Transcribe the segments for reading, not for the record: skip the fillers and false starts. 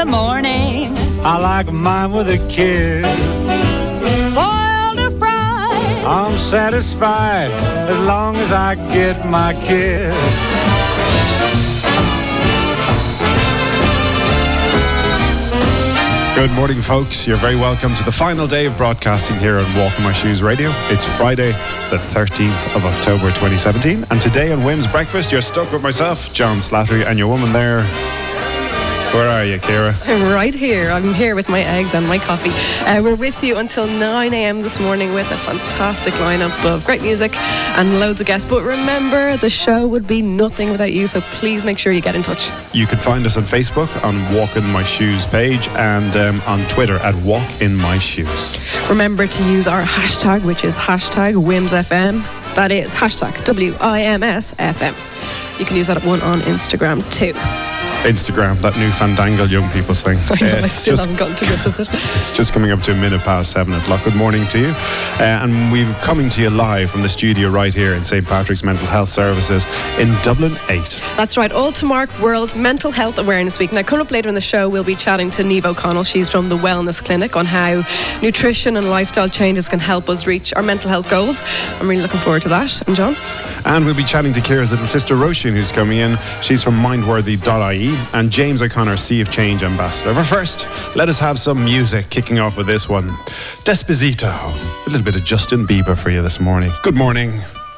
the morning. I like mine with a kiss. Boiled or fried, I'm satisfied as long as I get my kiss. Good morning, folks. You're very welcome to the final day of broadcasting here on Walk in My Shoes Radio. It's Friday, the 13th of October 2017. And today on Wim's Breakfast, you're stuck with myself, John Slattery, and your woman there. Where are you, Ciara? I'm right here. I'm here with my eggs and my coffee. We're with you until 9 a.m. this morning with a fantastic lineup of great music and loads of guests. But remember, the show would be nothing without you, so please make sure you get in touch. You can find us on Facebook on Walk in My Shoes page and on Twitter at Walk in My Shoes. Remember to use our hashtag, which is hashtag WimsFM. That is hashtag WIMSFM. You can use that one on Instagram too. Instagram, that new fandangle young people's thing. I know, I still haven't gotten to grips with it. It's just coming up to a minute past 7 o'clock. Good morning to you. And we're coming to you live from the studio right here in St. Patrick's Mental Health Services in Dublin 8. That's right, all to mark World Mental Health Awareness Week. Now, coming up later in the show, we'll be chatting to Niamh O'Connell. She's from the Wellness Clinic on how nutrition and lifestyle changes can help us reach our mental health goals. I'm really looking forward to that. And John? And we'll be chatting to Ciara's little sister, Roisin, who's coming in. She's from mindworthy.ie. And James O'Connor, Sea of Change ambassador. But first, let us have some music, kicking off with this one. Despacito. A little bit of Justin Bieber for you this morning. Good morning.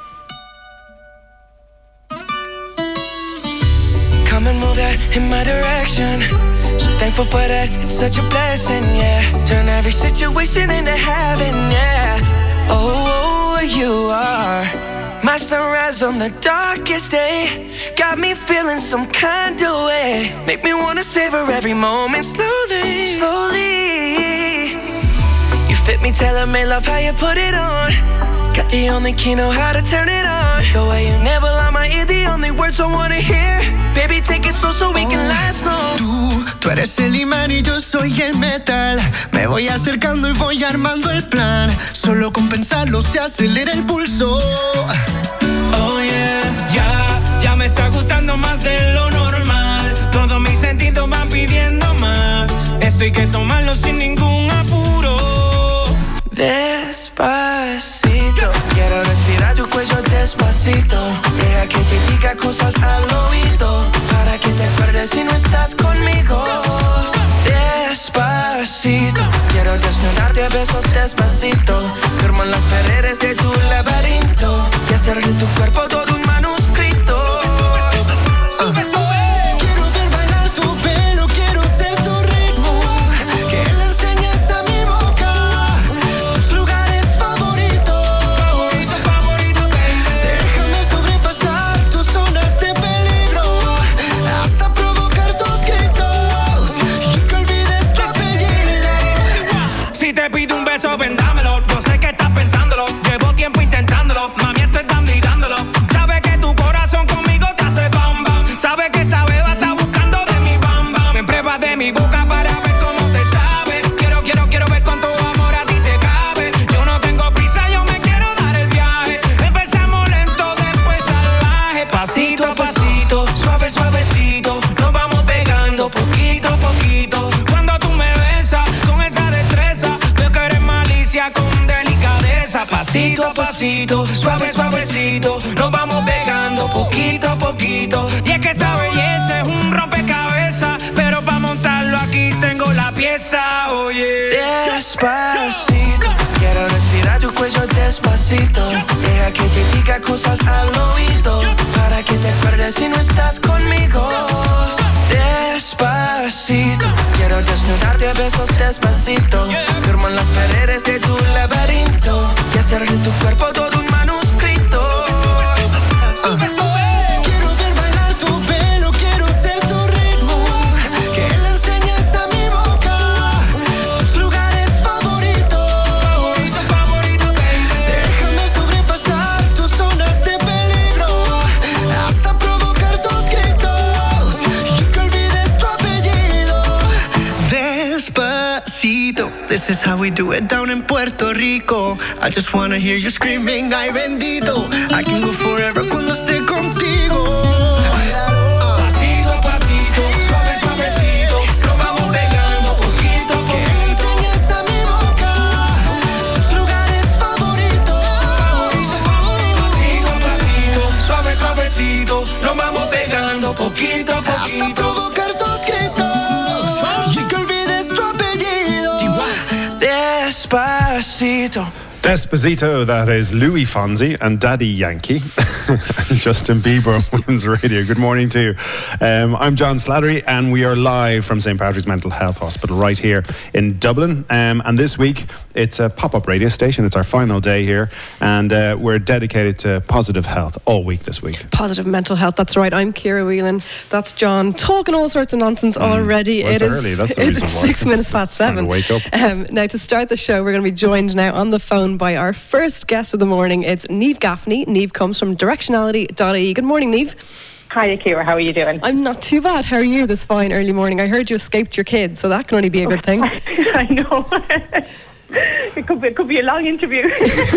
Come and move that in my direction. So thankful for that, it's such a blessing, yeah. Turn every situation into heaven, yeah. Oh, you are my sunrise on the darkest day. Got me feeling some kind of way. Make me wanna savor every moment slowly, slowly. You fit me, tailor-made, love how you put it on. Got the only key, know how to turn it on. The way you never lie my ear, the only words I wanna hear. Baby, take it slow so we can last long. Tú eres el imán y yo soy el metal. Me voy acercando y voy armando el plan. Solo con pensarlo se acelera el pulso. Oh yeah, ya me está gustando más de lo normal. Todos mis sentidos van pidiendo más. Esto hay que tomarlo sin ningún apuro. Despacito, quiero respirar tu cuello despacito. Deja que te diga cosas al oído, para que te acuerdes si no estás conmigo. Despacito, quiero desnudarte a besos despacito. Firmo en las paredes de tu laberinto y hacer de tu cuerpo todo un manuscrito. Sube, sube. Quiero ver bailar tu pelo, quiero ser tu ritmo. Que le enseñes a mi boca tus lugares favoritos. Favorito, baby. Déjame sobrepasar tus zonas de peligro, hasta provocar tus gritos y que olvides tu apellido. Si te pido un beso, ven dámelo. Yo sé que estás pensándolo. Llevo tiempo intentándolo. Mami, esto es dando y dándolo. Sabes que tu corazón conmigo te hace bam bam. Sabes que esa beba está buscando de mi bam bam. Me pruebas de mi boca para ver cómo te sabe. Quiero ver cuánto amor a ti te cabe. Yo no tengo prisa, yo me quiero dar el viaje. Empezamos lento, después salvaje. Pasito a pasito, suave, suavecito. Nos vamos pegando poquito a poquito. Cuando tú me besas con esa destreza, veo que eres malicia con delicadeza. Pasito a pasito, suave, suavecito. Nos vamos pegando poquito a poquito. Y es que esa belleza es un rompecabezas, pero para montarlo aquí tengo la pieza, oye. Despacito, quiero respirar tu cuello despacito. Deja que te diga cosas al oído, para que te acuerdes si no estás conmigo. Despacito, quiero desnudarte a besos despacito. Firmo en las paredes de tu laberinto y hacer de tu cuerpo todo un manuscrito. Sube, sube. Quiero ver bailar tu pelo, quiero ser tu ritmo. Que le enseñes a mi boca tus lugares favoritos. Favorito, baby. Déjame sobrepasar tus zonas de peligro, hasta provocar tus gritos y que olvides tu apellido. Despacito, this is how we do it down in Puerto Rico. I just wanna hear you screaming, ay bendito. I can go forever cuando esté contigo. Pasito a pasito, suave, suavecito. Nos vamos poquito, nos vamos pegando poquito a Hasta poquito. provocar tus gritos y que olvides tu apellido. Despacito. Despacito, that is Louis Fonsi and Daddy Yankee. And Justin Bieber on Women's Radio. Good morning to you. I'm John Slattery, and we are live from St. Patrick's Mental Health Hospital right here in Dublin. And this week, it's a pop-up radio station. It's our final day here, and we're dedicated to positive health all week this week. Positive mental health, that's right. I'm Ciara Whelan. That's John, talking all sorts of nonsense already. Well, it's early, that's the reason why. 6 minutes past 7. Trying to wake up. Now, to start the show, we're going to be joined now on the phone by our first guest of the morning. It's Niamh Gaffney. Niamh comes from directionality.ie. Good morning, Niamh. Hi, Ciara. How are you doing? I'm not too bad. How are you this fine early morning? I heard you escaped your kids, so that can only be a good thing. I know. It could be a long interview.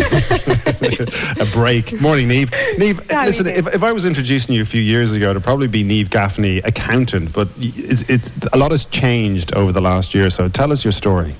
A break. Morning, Niamh. Niamh, Hi, listen, Niamh. if I was introducing you a few years ago, it'd probably be Niamh Gaffney, accountant, but it's a lot has changed over the last year, so tell us your story.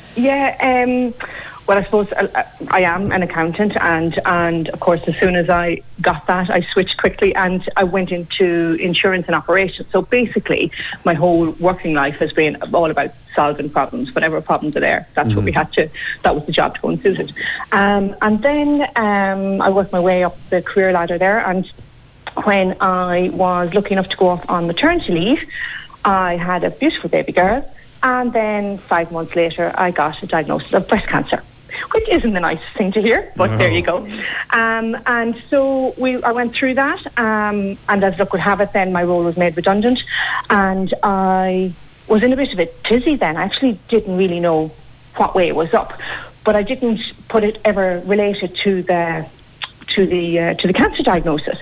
Yeah, well, I suppose I am an accountant, and of course, as soon as I got that, I switched quickly and I went into insurance and operations. So basically, my whole working life has been all about solving problems, whatever problems are there. That's what we had to. That was the job to go and suit it. And then I worked my way up the career ladder there, and when I was lucky enough to go off on maternity leave, I had a beautiful baby girl. And then 5 months later, I got a diagnosis of breast cancer, which isn't the nicest thing to hear, but there you go. And so I went through that, and as luck would have it, then my role was made redundant, and I was in a bit of a tizzy then. I actually didn't really know what way it was up, but I didn't put it ever related to the cancer diagnosis.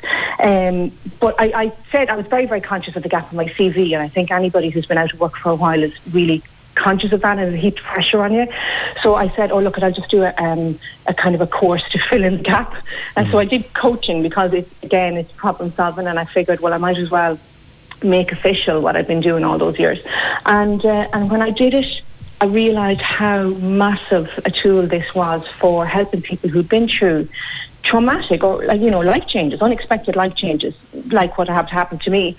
But I said I was very, very conscious of the gap in my CV, and I think anybody who's been out of work for a while is really conscious of that, and a heap of pressure on you. So I said, oh, look, I'll just do a kind of a course to fill in the gap. And so I did coaching because, it's problem solving, and I figured, well, I might as well make official what I've been doing all those years. And when I did it, I realised how massive a tool this was for helping people who've been through traumatic or life changes, unexpected life changes, like what have happened to me.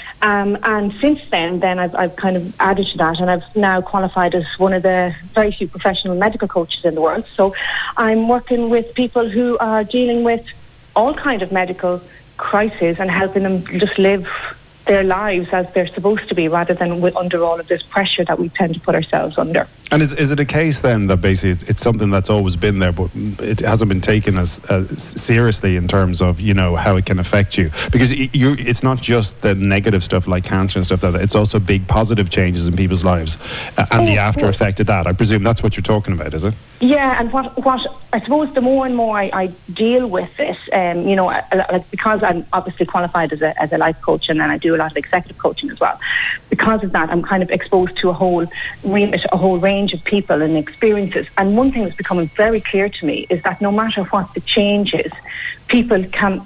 And since then I've kind of added to that, and I've now qualified as one of the very few professional medical coaches in the world. So I'm working with people who are dealing with all kind of medical crises and helping them just live their lives as they're supposed to be, rather than under all of this pressure that we tend to put ourselves under. And is it a case then that basically it's something that's always been there, but it hasn't been taken as seriously in terms of how it can affect you? Because it's not just the negative stuff like cancer and stuff like that. It's also big positive changes in people's lives and the after effect of that. I presume that's what you're talking about, is it? Yeah, and what I suppose the more and more I deal with this, because I'm obviously qualified as a life coach, and then I do a lot of executive coaching as well. Because of that, I'm kind of exposed to a whole range of people and experiences. And one thing that's becoming very clear to me is that no matter what the change is, people can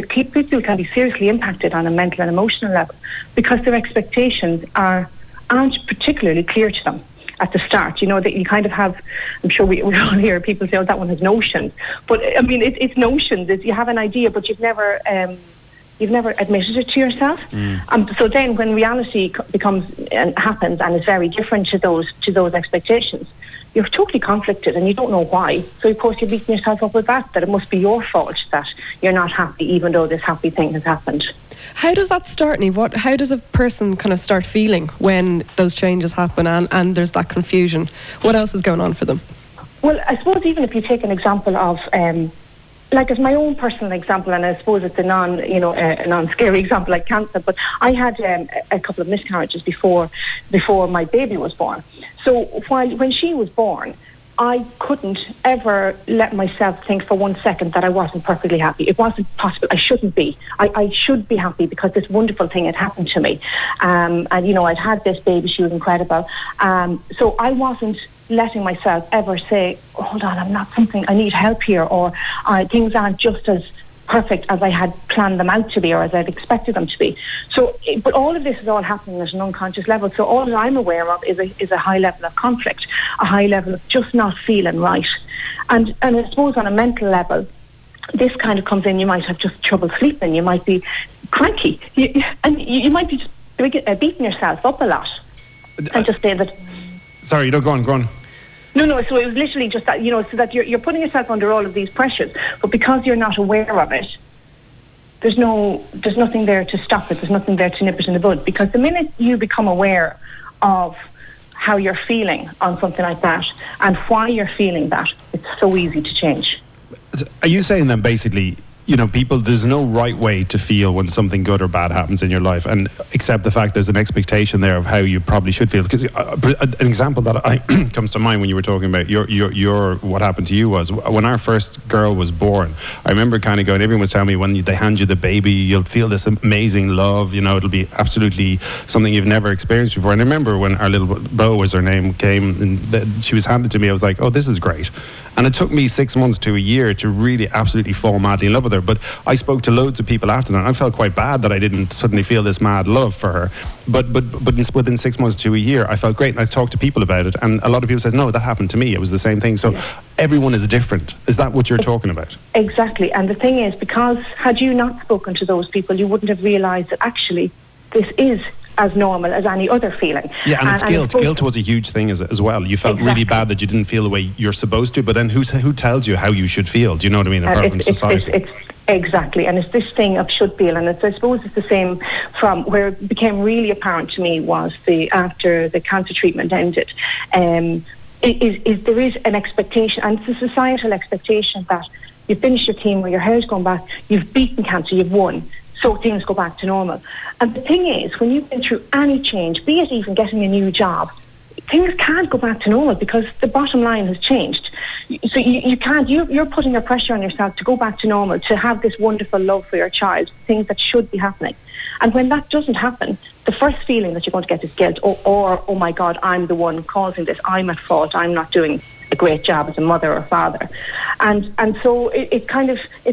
be seriously impacted on a mental and emotional level because their expectations aren't particularly clear to them at the start. That you kind of have, I'm sure we all hear people say, oh, that one has notions. But I mean, it's notions. You have an idea, but you've never admitted it to yourself. So then when reality happens and is very different to those expectations, you're totally conflicted and you don't know why. So of course you're beating yourself up with that it must be your fault that you're not happy, even though this happy thing has happened. How does that start, Niamh? How does a person kind of start feeling when those changes happen and there's that confusion? What else is going on for them? Well, I suppose even if you take an example of like as my own personal example, and I suppose it's a non-scary example like cancer, but I had a couple of miscarriages before my baby was born. So when she was born, I couldn't ever let myself think for 1 second that I wasn't perfectly happy. It wasn't possible. I shouldn't be. I should be happy because this wonderful thing had happened to me. And I'd had this baby. She was incredible. So I wasn't letting myself ever say, oh, hold on, I'm not something, I need help here, or things aren't just as perfect as I had planned them out to be or as I'd expected them to be. So, but all of this is all happening at an unconscious level. So all that I'm aware of is a high level of conflict, a high level of just not feeling right. And I suppose on a mental level, this kind of comes in, you might have just trouble sleeping, you might be cranky, you might be just beating yourself up a lot. And just say that... Sorry, go on. No, so it was literally just that, so that you're putting yourself under all of these pressures, but because you're not aware of it, there's nothing there to stop it, there's nothing there to nip it in the bud, because the minute you become aware of how you're feeling on something like that and why you're feeling that, it's so easy to change. Are you saying then basically, people, there's no right way to feel when something good or bad happens in your life, and except the fact there's an expectation there of how you probably should feel? Because an example that comes to mind when you were talking about your what happened to you was when our first girl was born. I remember kind of going, everyone was telling me when they hand you the baby, you'll feel this amazing love, it'll be absolutely something you've never experienced before. And I remember when our little Bo, was her name, came and she was handed to me, I was like, oh, this is great. And it took me 6 months to a year to really absolutely fall madly in love with her. But I spoke to loads of people after that, and I felt quite bad that I didn't suddenly feel this mad love for her. But within 6 months to a year, I felt great, and I talked to people about it. And a lot of people said, no, that happened to me. It was the same thing. So everyone is different. Is that what you're talking about? Exactly. And the thing is, because had you not spoken to those people, you wouldn't have realised that actually this is as normal as any other feeling. Yeah, and it's guilt. Guilt was a huge thing as well. You felt really bad that you didn't feel the way you're supposed to, but then who tells you how you should feel? Do you know what I mean? Apart from society. Exactly, and it's this thing of should feel, and I suppose it's the same from where it became really apparent to me was after the cancer treatment ended. There is an expectation, and it's a societal expectation that you finish your chemo, your hair's gone back, you've beaten cancer, you've won. So things go back to normal. And the thing is, when you've been through any change, be it even getting a new job, things can't go back to normal because the bottom line has changed. So you can't, you're putting a pressure on yourself to go back to normal, to have this wonderful love for your child, things that should be happening. And when that doesn't happen, the first feeling that you're going to get is guilt, or oh my God, I'm the one causing this, I'm at fault, I'm not doing a great job as a mother or father. And so it can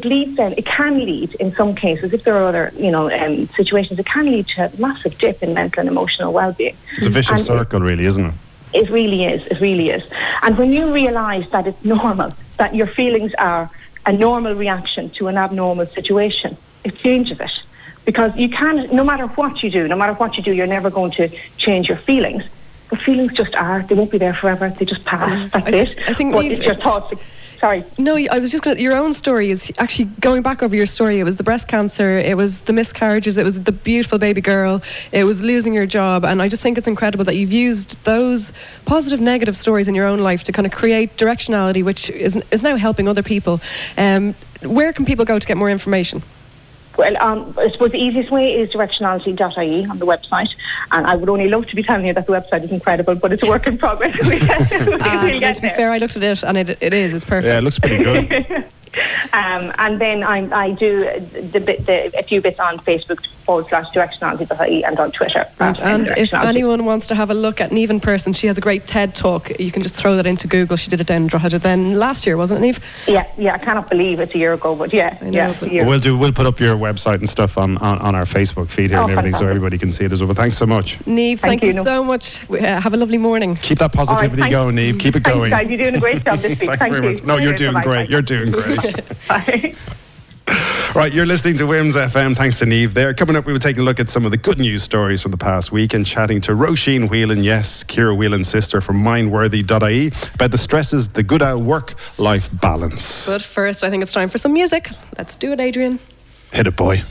lead in some cases, if there are other situations, it can lead to a massive dip in mental and emotional well-being. It's a vicious circle, really, isn't it? It really is. And when you realise that it's normal, that your feelings are a normal reaction to an abnormal situation, it changes it. Because you can, no matter what you do, you're never going to change your feelings. The feelings just are. They won't be there forever. They just pass. That's it. I think it's your thoughts. Sorry. No, I was just going to... Your own story is actually going back over your story. It was the breast cancer. It was the miscarriages. It was the beautiful baby girl. It was losing your job. And I just think it's incredible that you've used those positive, negative stories in your own life to kind of create directionality, which is now helping other people. Where can people go to get more information? Well, I suppose the easiest way is directionality.ie on the website, and I would only love to be telling you that the website is incredible, but it's a work in progress. To be fair, I looked at it, and it's perfect. Yeah, it looks pretty good. And then I do a few bits on Facebook /directionality.ie and on Twitter. And if anyone wants to have a look at Niamh in person, she has a great TED talk. You can just throw that into Google. She did it down in Drogheda then last year, wasn't it, Niamh? Yeah, I cannot believe it's a year ago, but we'll put up your website and stuff on our Facebook feed here and everything, so everybody can see it as well. Thanks so much, Niamh. Thank you so much. Have a lovely morning. Keep that positivity going, Niamh. Keep it going. Thanks, guys. You're doing a great job this week. Thanks very much. No, you're doing great. You're doing great. Bye. Right, you're listening to Wims FM. Thanks to Niamh there. Coming up, we were taking a look at some of the good news stories from the past week and chatting to Roisin Whelan, yes, Ciara Whelan's sister from mindworthy.ie, about the stresses of the good old work-life balance. But first, I think it's time for some music. Let's do it, Adrian. Hit it, boy.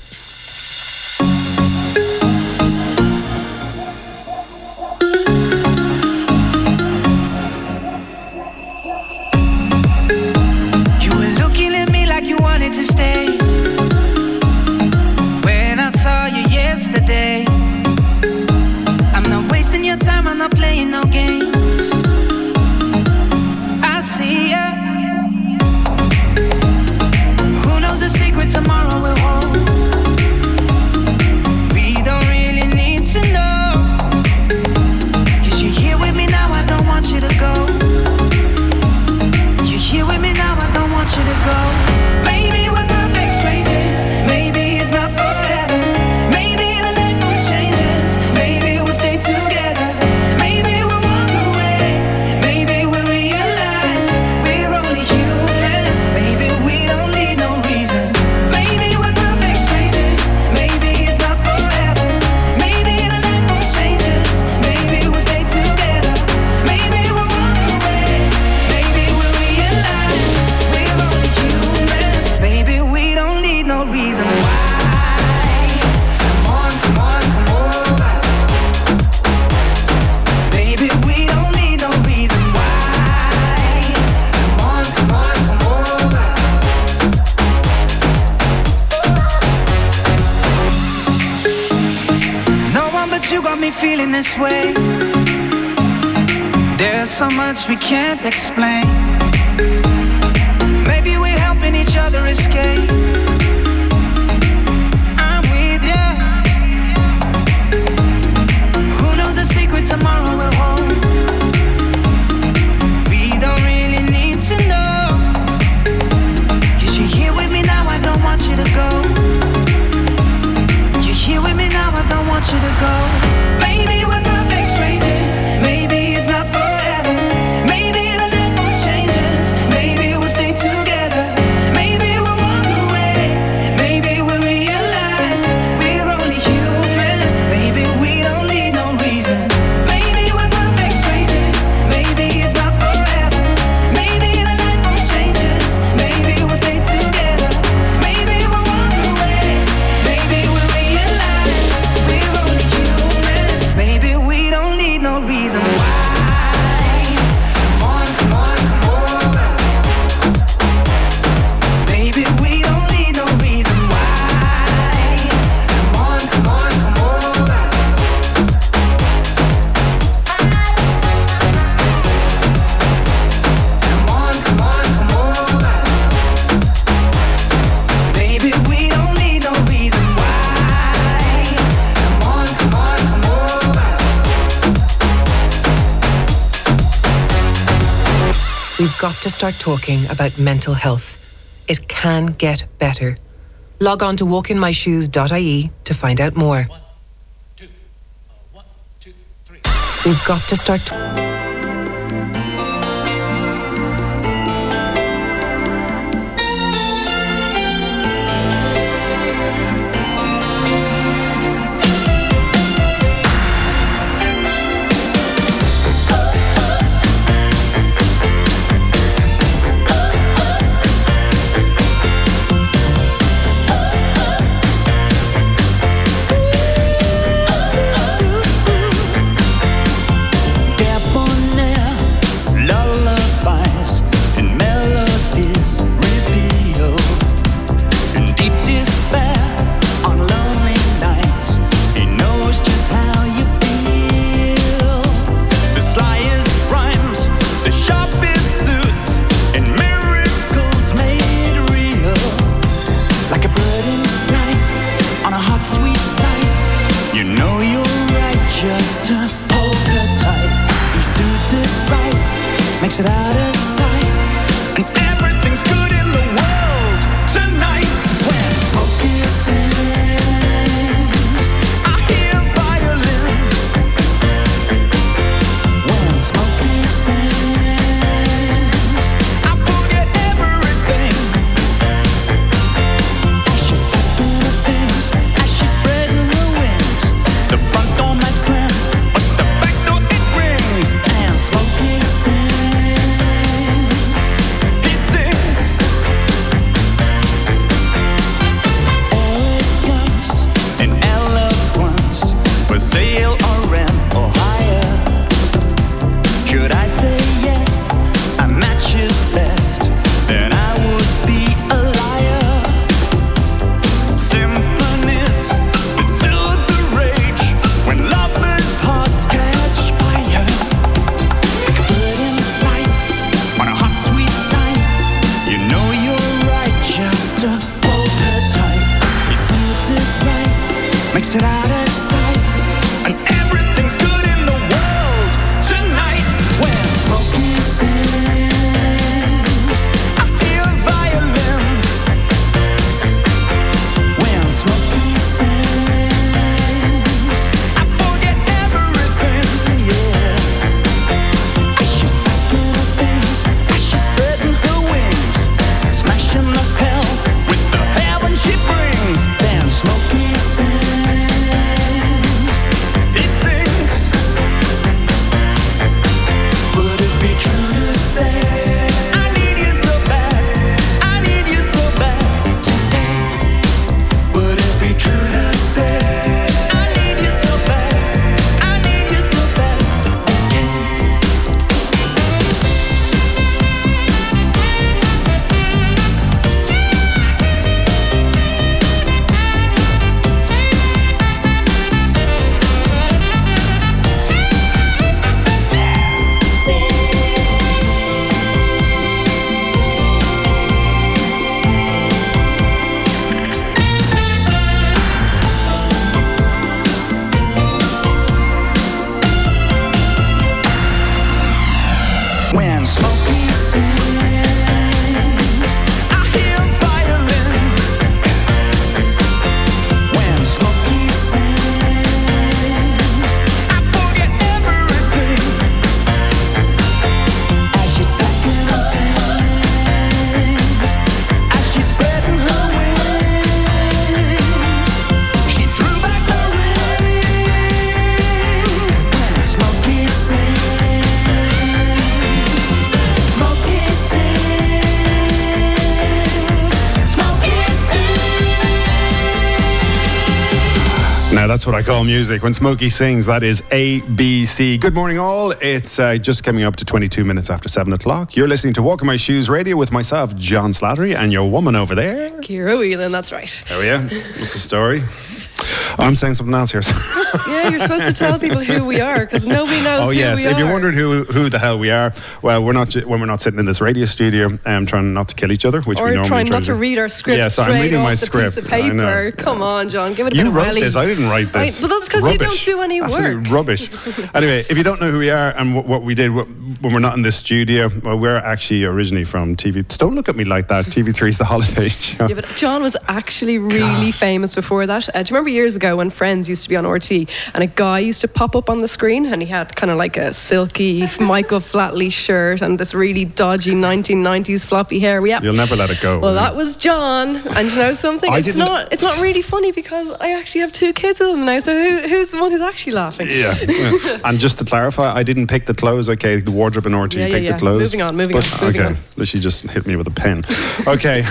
To stay when I saw you yesterday. I'm not wasting your time, I'm not playing no games. I see ya. Who knows the secret tomorrow will hold? feeling this way. There's so much we can't explain. Maybe we're helping each other escape. I'm with you. Who knows the secret tomorrow will hold? We don't really need to know. 'Cause you're here with me now, I don't want you to go. You're here with me now, I don't want you to go. Maybe we're perfect strangers. Maybe it's not forever. Maybe the night will change us. Maybe we'll stay together. Maybe we'll walk away. Maybe we'll realize we're only human. Maybe we don't need no reason. Maybe we're perfect strangers. Maybe it's not forever. Maybe the night will change us. Maybe we'll stay together. Maybe we'll walk away. Maybe we'll realize we're only human. Maybe we don't need no reason why. Come on, come on, come over. Maybe we don't need no reason why. Come on, come on, come over. Come on, come on, come over. Maybe we don't need no reason why. Come on, come on, come over. We've got to start talking about mental health. It can get better. Log on to walkinmyshoes.ie to find out more. We've got to start Debonair lullabies and melodies reveal in deep despair on lonely nights. He knows just how you feel. The slyest rhymes, the sharpest suits, and miracles made real. Like a bird in flight on a hot, sweet night. You know you're right just to hold her tight. He suits it right, makes it out of sight, and everything's good in the world tonight. When smoke sings, I hear violins. When smoke sings, I forget everything. Ashes packing her things, as she's spreading her wings. The front door might slam, but the back door it rings. And Smokey sings, he sings. Elegance and eloquence, for sale or rent or hire. Should I say yes, a match is best, then I would be a liar. Symphonies that soothe the rage when lovers' hearts catch fire. Like a bird in flight on a hot, sweet night. You know you're right just to hold her tight. He suits it right, makes it out of sight, and everything's good in the world tonight. When Smokey sings, I hear violins. When Smokey sings, I forget everything, yeah. As she's packing her things, as she's spreading her wings, smashing the hell with the heaven she brings. Then Smokey sings. that's what I call music. When Smokey sings, that is ABC. Good morning, all. It's just coming up to 22 minutes after 7 o'clock. You're listening to Walk in My Shoes Radio with myself, John Slattery, and your woman over there. Ciara Whelan, that's right. There we are. What's the story? I'm saying something else here. Yeah, you're supposed to tell people who we are because nobody knows who we are. If you're wondering who the hell we are, well, we're not when we're not sitting in this radio studio trying not to kill each other, which we normally trying try not to read our script I'm straight reading off my the script. piece of paper. Come on, John, give it a bit of You wrote rally. this. I didn't write this. But that's because you don't do any work. Absolute rubbish. Anyway, if you don't know who we are and what we did when we're not in this studio, well, we're actually originally from TV. Don't look at me like that. TV3's The Holiday Show. Yeah, but John was actually really famous before that. Do you remember years ago when Friends used to be on RT and a guy used to pop up on the screen and he had kind of like a silky Michael Flatley shirt and this really dodgy 1990s floppy hair? You'll never let it go. Well, that was John. And you know something? It's not really funny because I actually have 2 kids with him now. So who's the one who's actually laughing? Yeah. And just to clarify, I didn't pick the clothes. Okay, the wardrobe in RT picked the clothes. Moving on. She just hit me with a pen. Okay.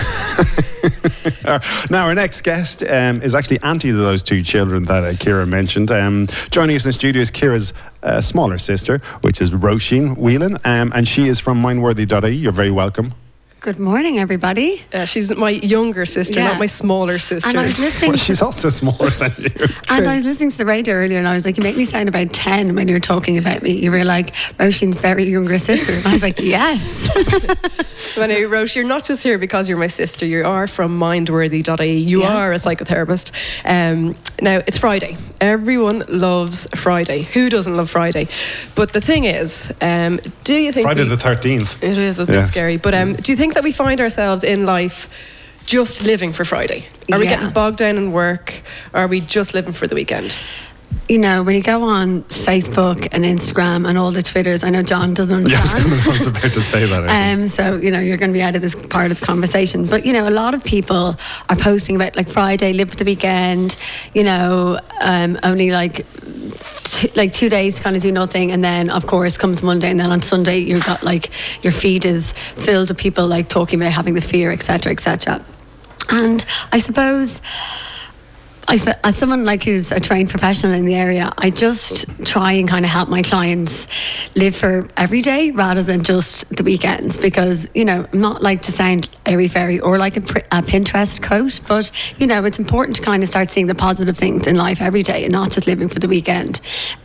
Now, our next guest is actually auntie to those 2 children that Ciara mentioned. Joining us in the studio is Ciara's smaller sister, which is Roisin Whelan, and she is from mindworthy.ie. You're very welcome. Good morning, everybody. She's my younger sister, not my smaller sister. And I was listening. Well, she's also smaller than you. And I was listening to the radio earlier, and I was like, "You make me sound about 10 when you were talking about me." You were like, "Roisin's very younger sister," and I was like, "Yes." Well, now, Roisin, you're not just here because you're my sister. You are from mindworthy.ie. You are a psychotherapist. Now it's Friday. Everyone loves Friday. Who doesn't love Friday? But the thing is, do you think Friday the 13th? It is a bit scary. But do you think that we find ourselves in life just living for Friday? Are we getting bogged down in work? Or are we just living for the weekend? You know, when you go on Facebook and Instagram and all the Twitters, I know John doesn't understand. Yeah, I was about to say that. So, you know, you're going to be out of this part of the conversation. But, you know, a lot of people are posting about like Friday, live for the weekend, you know, only like 2 days to kind of do nothing, and then of course comes Monday, and then on Sunday you've got like your feed is filled with people like talking about having the fear, etc., etc. And I suppose as someone like who's a trained professional in the area, I just try and kind of help my clients live for every day rather than just the weekends, because, you know, I'm not like to sound airy-fairy or like a Pinterest quote, but, you know, it's important to kind of start seeing the positive things in life every day and not just living for the weekend.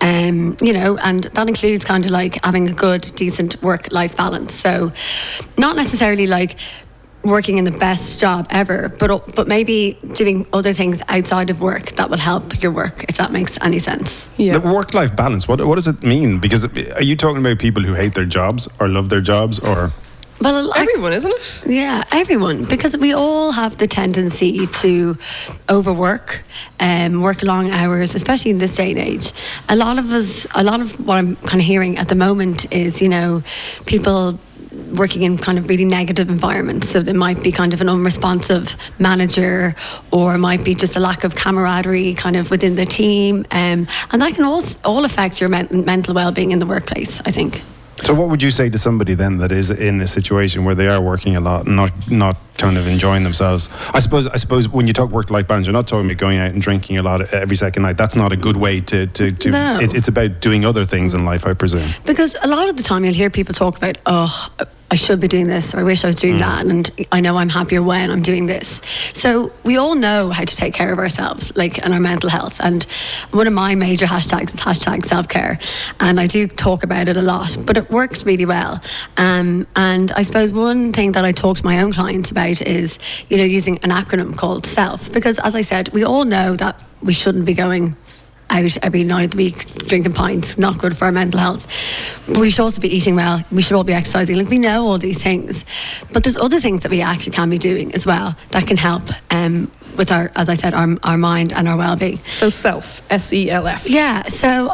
You know, and that includes kind of like having a good, decent work-life balance. So not necessarily like working in the best job ever, but maybe doing other things outside of work that will help your work, if that makes any sense. The work-life balance, what does it mean? Because are you talking about people who hate their jobs or love their jobs, or... Well, everyone, isn't it? Yeah, everyone, because we all have the tendency to overwork, work long hours, especially in this day and age. A lot of what I'm kind of hearing at the moment is, you know, people working in kind of really negative environments. So there might be kind of an unresponsive manager, or it might be just a lack of camaraderie kind of within the team. And that can all affect your mental well-being in the workplace, I think. So what would you say to somebody then that is in a situation where they are working a lot and not kind of enjoying themselves? I suppose when you talk work-life balance, you're not talking about going out and drinking a lot every second night. That's not a good way to No. It's about doing other things in life, I presume. Because a lot of the time you'll hear people talk about, oh, I should be doing this, or I wish I was doing that, and I know I'm happier when I'm doing this. So we all know how to take care of ourselves, like, and our mental health. And one of my major hashtags is hashtag self-care, and I do talk about it a lot, but it works really well. And I suppose one thing that I talk to my own clients about is, you know, using an acronym called SELF, because as I said, we all know that we shouldn't be going out every night of the week drinking pints, not good for our mental health. But we should also be eating well, we should all be exercising, like we know all these things, but there's other things that we actually can be doing as well that can help with our, as I said, our mind and our well-being. So SELF, SELF. Yeah, so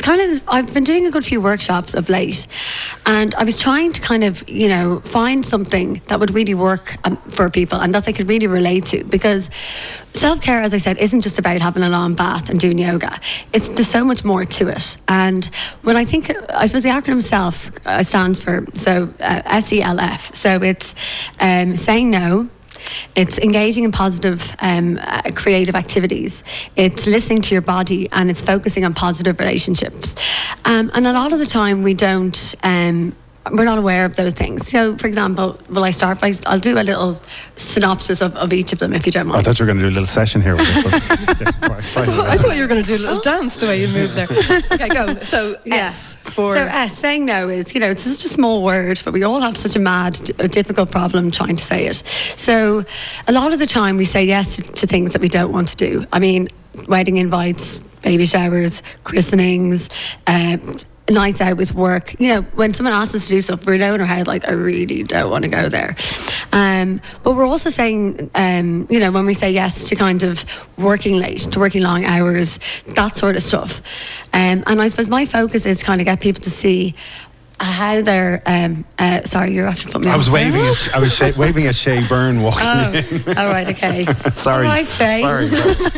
I've been doing a good few workshops of late, and I was trying to kind of, you know, find something that would really work for people and that they could really relate to, because self-care, as I said, isn't just about having a long bath and doing yoga. There's so much more to it. And when I suppose the acronym SELF stands for SELF. So it's saying no, It's engaging in positive, creative activities. It's listening to your body, and it's focusing on positive relationships. And a lot of the time we don't. We're not aware of those things. So, for example, will I start by... I'll do a little synopsis of each of them, if you don't mind. I thought you were going to do a little session here with us. Yeah, quite excited about I that. thought you were going to do a little dance the way you moved there. Okay, go. So, S for... So S, saying no is, it's such a small word, but we all have such a difficult problem trying to say it. So a lot of the time we say yes to things that we don't want to do. I mean, wedding invites, baby showers, christenings, nights out with work. When someone asks us to do stuff, we're in our head like, I really don't want to go there. But we're also saying, when we say yes to kind of working late, to working long hours, that sort of stuff. And I suppose my focus is to kind of get people to see how they're... sorry, you're after putting me I was off. waving at Shay Byrne walking in. All right, okay. Sorry. All right, Shay. Sorry.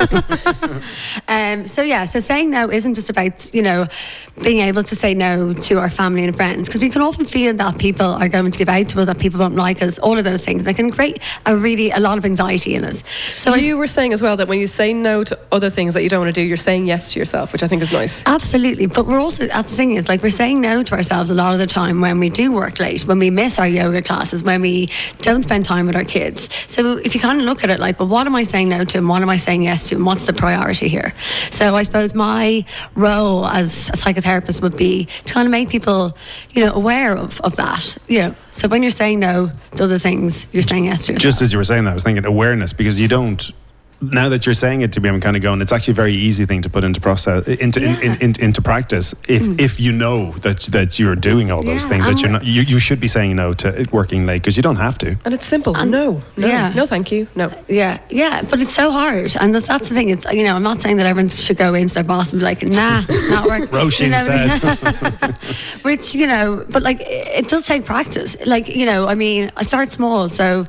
So saying no isn't just about, being able to say no to our family and friends, because we can often feel that people are going to give out to us, that people won't like us, all of those things. That can create a lot of anxiety in us. So you were saying as well that when you say no to other things that you don't want to do, you're saying yes to yourself, which I think is nice. Absolutely. But we're also, the thing is, we're saying no to ourselves a lot of the time when we do work late, when we miss our yoga classes, when we don't spend time with our kids. So if you kind of look at it well, what am I saying no to and what am I saying yes to and what's the priority here? So I suppose my role as a psychotherapist would be to kind of make people, aware of that. So when you're saying no to other things, you're saying yes to yourself. Just as you were saying that, I was thinking awareness, because you don't... Now that you're saying it to me, I'm kind of going, it's actually a very easy thing to put into into practice if you know that you're doing all those things, that you're not, you should be saying no to working late, because you don't have to. And it's simple. No, thank you. No. Yeah, but it's so hard. And that's the thing. It's, I'm not saying that everyone should go into their boss and be like, nah, not work. Róisín said. Which, but it does take practice. I start small. So,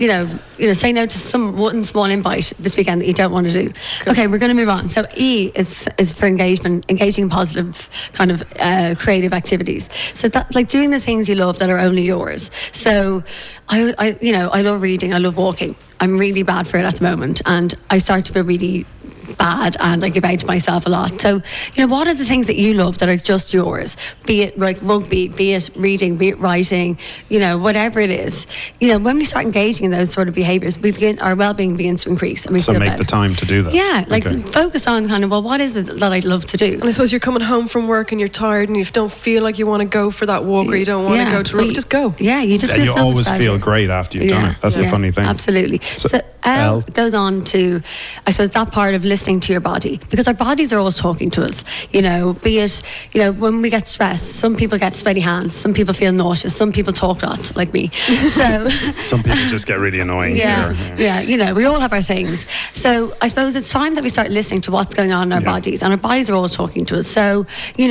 say no to one small invite this weekend that you don't want to do. Cool. Okay, we're going to move on. So E is for engaging in positive kind of creative activities. So that's like doing the things you love that are only yours. So I love reading, I love walking. I'm really bad for it at the moment, and I start to feel really bad and I give out to myself a lot. So, what are the things that you love that are just yours? Be it like rugby, be it reading, be it writing, whatever it is. When we start engaging in those sort of behaviours, our well-being begins to increase. And we so feel make better. the time to do that. Yeah, focus on kind of, what is it that I'd love to do? And I suppose you're coming home from work and you're tired and you don't feel like you want to go for that walk, or you don't want to go to rugby, just go. Yeah, you just and feel you so always much feel better. great after you've done it. That's the funny thing. Absolutely. So L goes on to, I suppose, that part of listening to your body, because our bodies are always talking to us. Be it, when we get stressed, some people get sweaty hands, some people feel nauseous, some people talk a lot, like me. So some people just get really annoying. Yeah, we all have our things. So I suppose it's time that we start listening to what's going on in our bodies, and our bodies are always talking to us. So,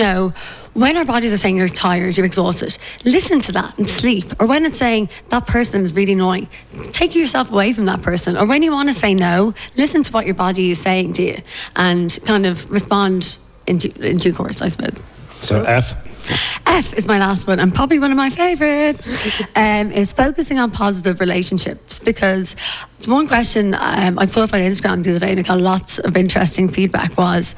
when our bodies are saying you're tired, you're exhausted, listen to that and sleep. Or when it's saying that person is really annoying, take yourself away from that person. Or when you want to say no, listen to what your body is saying to you and kind of respond in due course, I suppose. So F is my last one, and probably one of my favourites, is focusing on positive relationships. Because one question I put up on Instagram the other day and I got lots of interesting feedback was,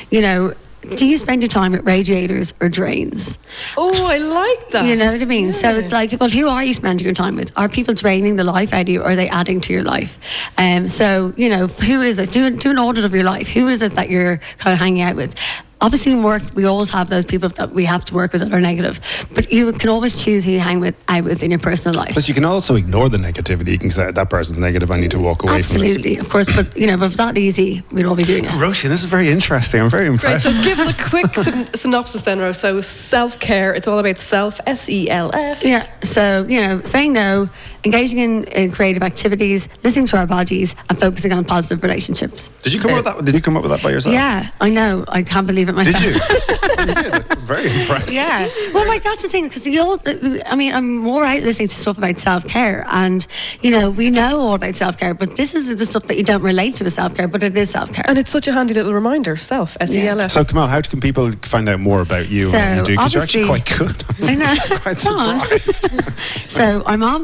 do you spend your time with radiators or drains? Oh, I like that. You know what I mean? Yeah. So it's like, well, who are you spending your time with? Are people draining the life out of you, or are they adding to your life? So, who is it? Do an audit of your life. Who is it that you're kind of hanging out with? Obviously in work, we always have those people that we have to work with that are negative. But you can always choose who you hang out with in your personal life. Plus, you can also ignore the negativity. You can say, that person's negative, I need to walk away from this. Absolutely, of course. But, if it's that easy, we'd all be doing it. Róisín, this is very interesting. I'm very impressed. Right, so give us a quick synopsis then, Rose. So self-care, it's all about self, S-E-L-F. Yeah, so, saying no, engaging in creative activities, listening to our bodies, and focusing on positive relationships. Did you come up with that? Did you come up with that by yourself? Yeah, I know. I can't believe it myself. Did you? You did. I'm very impressed. Yeah. Well, that's the thing, because I'm more out listening to stuff about self-care, and we know all about self-care, but this is the stuff that you don't relate to as self-care, but it is self-care. And it's such a handy little reminder. Self, S-E-L-F. So come on, how can people find out more about you and what you do? Because you're actually quite good. I know. Quite surprised. So I'm on obviously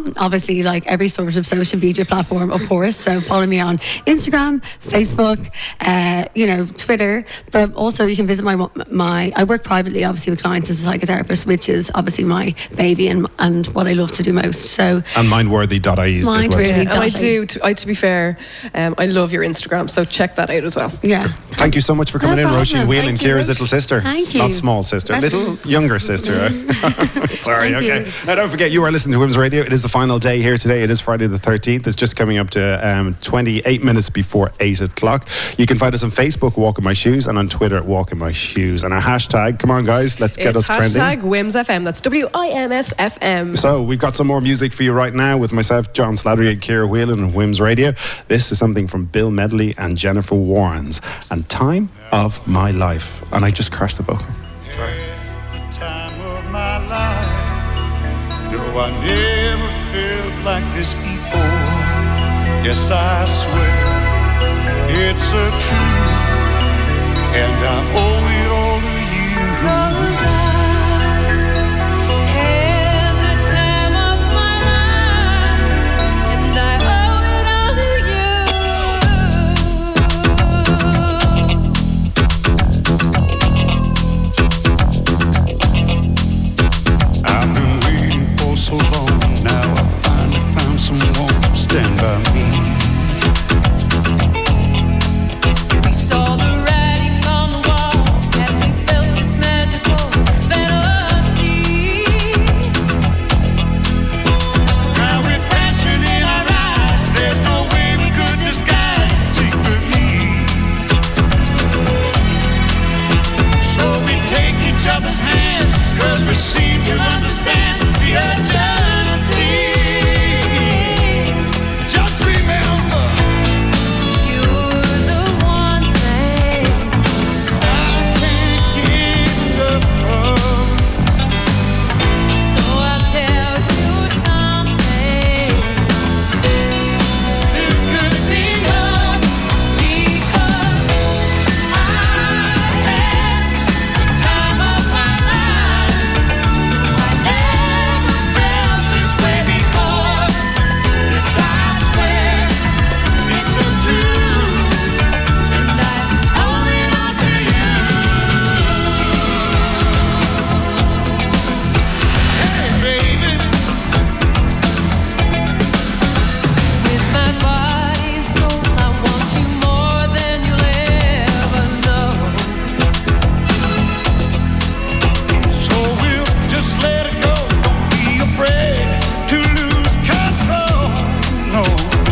honestly like every sort of social media platform, of course. So follow me on Instagram, Facebook, Twitter. But also you can visit my I work privately, obviously, with clients as a psychotherapist, which is obviously my baby and what I love to do most. So And mindworthy.ie is the website. And I do, to be fair, I love your Instagram, so check that out as well. Yeah. Thank you so much for coming No in, problem. Roisin Whelan, Thank you, Ciara's Roisin. little sister. Thank you. Not small sister, That's little younger sister. Sorry, Thank okay. you. Now don't forget, you are listening to Wims Radio. It is the final day here today. It is Friday the 13th. It's just coming up to 28 minutes before 8 o'clock. You can find us on Facebook, Walk in My Shoes, and on Twitter, Walk in My Shoes. And a hashtag, come on guys, let's get us It's trending. hashtag WimsFM. That's WIMSFM. So we've got some more music for you right now with myself, John Slattery, and Ciara Whelan on Wims Radio. This is something from Bill Medley and Jennifer Warnes, and Time of My Life. And I just crashed the vocal. The time of my life. No, I never felt like this before. Yes, I swear it's a truth, and I owe it all to you. 'Cause I had the time of my life, and I owe it all to you. I've been waiting for so long. Now I finally found someone to stand by me. We saw the writing on the wall as we felt this magical fantasy. Now with passion in our eyes, there's no way we could disguise it secretly. So we take each other's hand, 'cause we seem to understand the urgency. Just remember, you're the one thing I can't get enough of. So I'll tell you something. This could be love, because I had the time of my life. I never felt this way before. Yes, I swear it's a truth, and I owe it all to you. Hey, baby, with my body and soul, I want you more than you'll ever know. So we'll just let it go. Don't be afraid to lose control. No.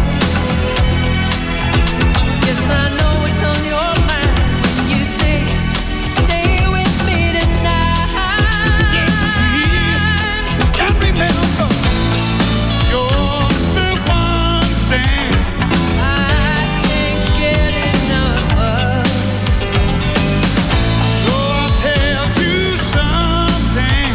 Yes, I know it's on your mind when you say, stay with me tonight. Stay with me. Just remember, you're the one thing I can't get enough of. So I'll tell you something.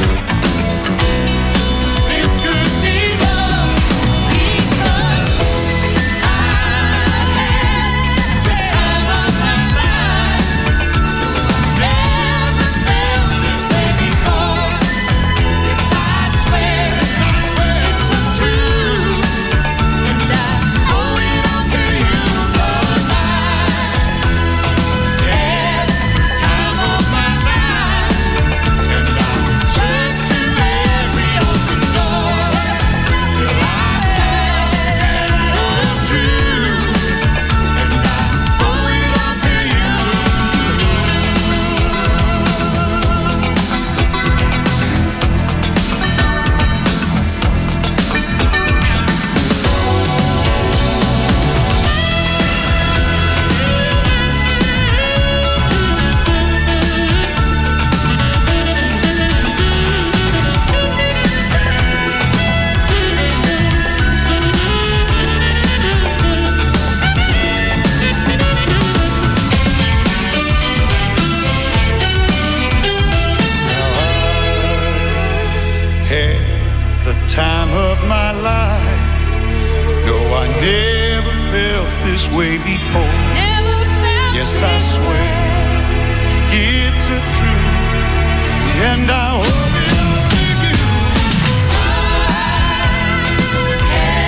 This could be love, because I had the time of my life. Never felt this way before. Yes, I swear it's a truth, and I owe it all to you. 'Cause I had the time of my life, and I searched through every open door till I found the truth, and I owe it all to you. Had the time of my life. No, I never felt this way before. Yes, I swear it's a truth, and I owe it all to you. I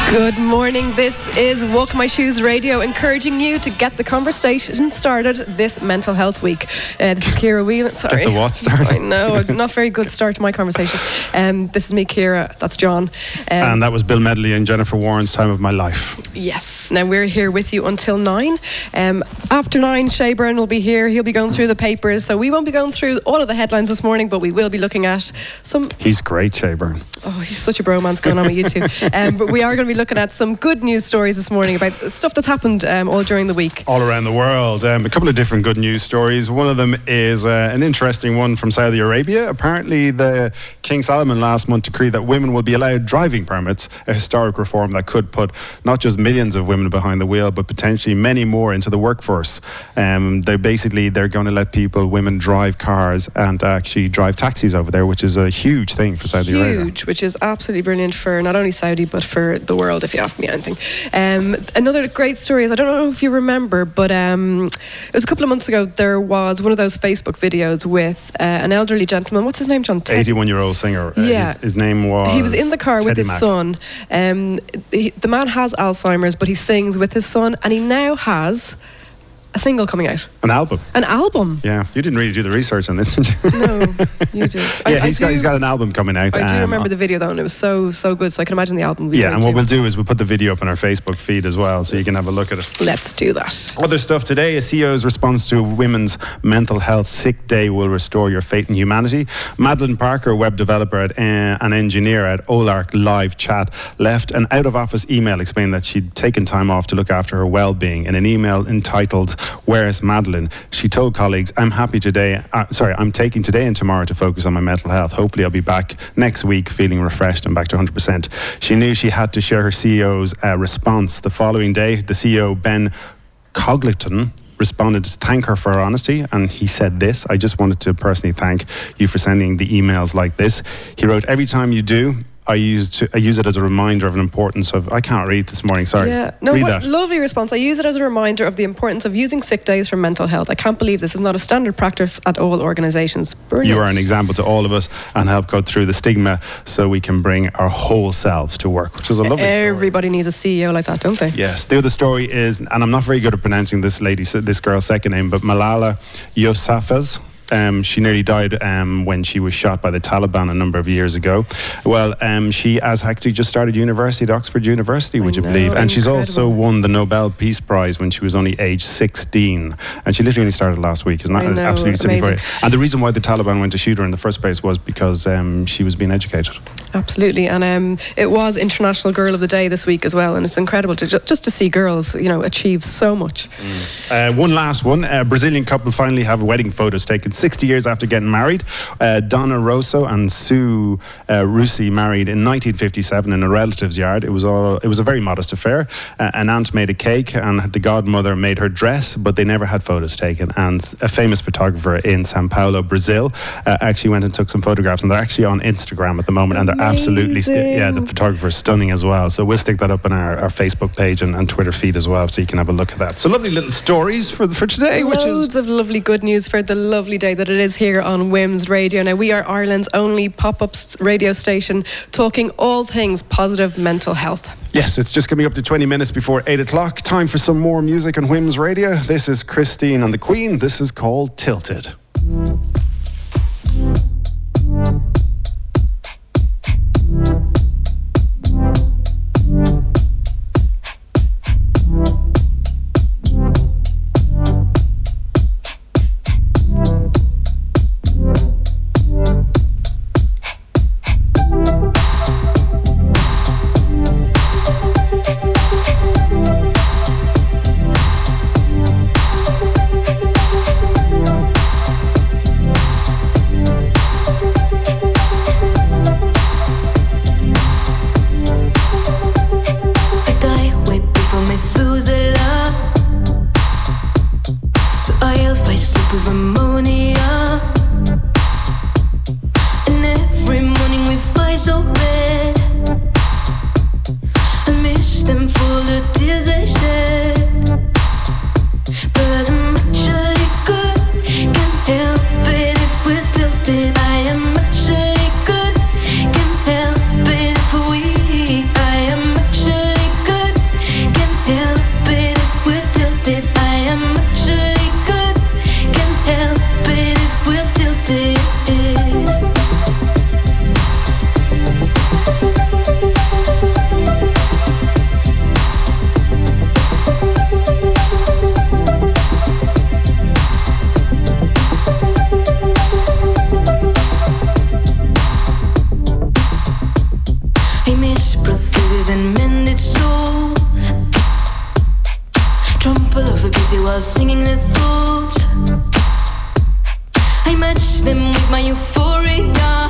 Good morning. This is Walk My Shoes Radio, encouraging you to get the conversation started this Mental Health Week. This is Ciara Whelan. Sorry. Get the what started? I know, not very good start to my conversation. This is me, Ciara. That's John. And that was Bill Medley and Jennifer Warren's Time of My Life. Yes. Now we're here with you until 9. After 9, Shay Byrne will be here. He'll be going through the papers. So we won't be going through all of the headlines this morning, but we will be looking at some... He's great, Shay Byrne. Oh, he's such a bromance going on with you two. But we are going to be looking at some good news stories this morning about stuff that's happened all during the week. All around the world. A couple of different good news stories. One of them is an interesting one from Saudi Arabia. Apparently, the King Solomon last month decreed that women will be allowed driving permits, a historic reform that could put not just millions of women behind the wheel, but potentially many more into the workforce. They're going to let women drive cars and actually drive taxis over there, which is a huge thing for Saudi Arabia. Huge, which is absolutely brilliant for not only Saudi, but for the world, if you ask me anything. Another great story is, I don't know if you remember, but it was a couple of months ago, there was one of those Facebook videos with an elderly gentleman. What's his name, John? 81-year-old singer. Yeah. His name was... He was in the car with Teddy his Mac. son. The man has Alzheimer's, but he sings with his son, and he now has a single coming out. An album. An album? Yeah. You didn't really do the research on this, did you? No, you did. Yeah, he's got an album coming out. I do remember the video though, and it was so good, so I can imagine the album will be yeah, great and what too. we'll do is we'll put the video up on our Facebook feed as well, so you can have a look at it. Let's do that. Other stuff today, a CEO's response to Women's Mental Health Sick Day will restore your faith in humanity. Madeline Parker, web developer and engineer at Olark Live Chat, left an out-of-office email explaining that she'd taken time off to look after her well-being. In an email entitled, "Where's Madeline?" she told colleagues, I'm taking today and tomorrow to focus on my mental health. Hopefully I'll be back next week feeling refreshed and back to 100%. She knew she had to share her CEO's response. The following day, the CEO, Ben Cogleton, responded to thank her for her honesty, and he said this: I just wanted to personally thank you for sending the emails like this. He wrote, every time you do, I use it as a reminder of an importance of... I can't read this morning, sorry. Yeah, no, read what that. Lovely response. I use it as a reminder of the importance of using sick days for mental health. I can't believe this is not a standard practice at all organisations. Brilliant. You are an example to all of us and help go through the stigma so we can bring our whole selves to work, which is a lovely story. Everybody needs a CEO like that, don't they? Yes. The other story is, and I'm not very good at pronouncing this girl's second name, but Malala Yousafzai. She nearly died when she was shot by the Taliban a number of years ago. Well, she has actually just started university at Oxford University, would you believe? And she's also won the Nobel Peace Prize when she was only age 16. And she literally only started last week. Isn't that absolutely stunning for you? And the reason why the Taliban went to shoot her in the first place was because she was being educated. Absolutely. And it was International Girl of the Day this week as well. And it's incredible to just to see girls, achieve so much. One last one. A Brazilian couple finally have wedding photos taken 60 years after getting married. Donna Rosso and Sue Russi married in 1957 in a relative's yard. It was a very modest affair. An aunt made a cake and the godmother made her dress, but they never had photos taken. And a famous photographer in Sao Paulo, Brazil, actually went and took some photographs, and they're actually on Instagram at the moment. And they're absolutely, the photographer is stunning as well. So we'll stick that up on our Facebook page and Twitter feed as well, so you can have a look at that. So lovely little stories for today, Loads of lovely good news for the lovely day that it is here on WIMS Radio. Now, we are Ireland's only pop-up radio station talking all things positive mental health. Yes, it's just coming up to 20 minutes before 8 o'clock. Time for some more music on WIMS Radio. This is Christine and the Queen. This is called Tilted. while singing the thoughts. I match them with my euphoria.